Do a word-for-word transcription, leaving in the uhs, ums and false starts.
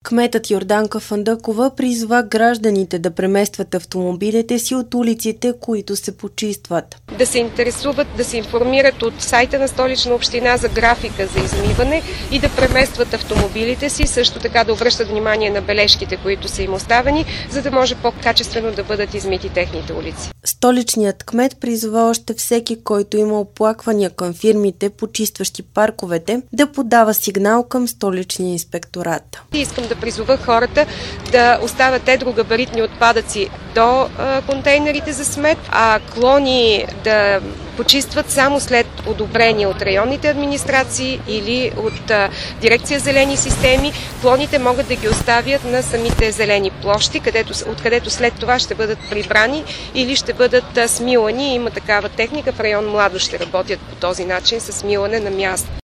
Кметът Йорданка Фандъкова призва гражданите да преместват автомобилите си от улиците, които се почистват. Да се интересуват, да се информират от сайта на Столична община за графика за измиване и да преместват автомобилите си, също така да обръщат внимание на бележките, които са им оставени, за да може по-качествено да бъдат измити техните улици. Столичният кмет призва още всеки, който има оплаквания към фирмите, почистващи парковете, да подава сигнал към Столичния инспекторат. Искам да призова хората да оставят едрогабаритни отпадъци до а, контейнерите за смет, а клони да почистват само след одобрение от районните администрации или от а, дирекция зелени системи. Клоните могат да ги оставят на самите зелени площи, където, откъдето след това ще бъдат прибрани или ще бъдат а, смилани. Има такава техника. В район Младост ще работят по този начин с смилане на място.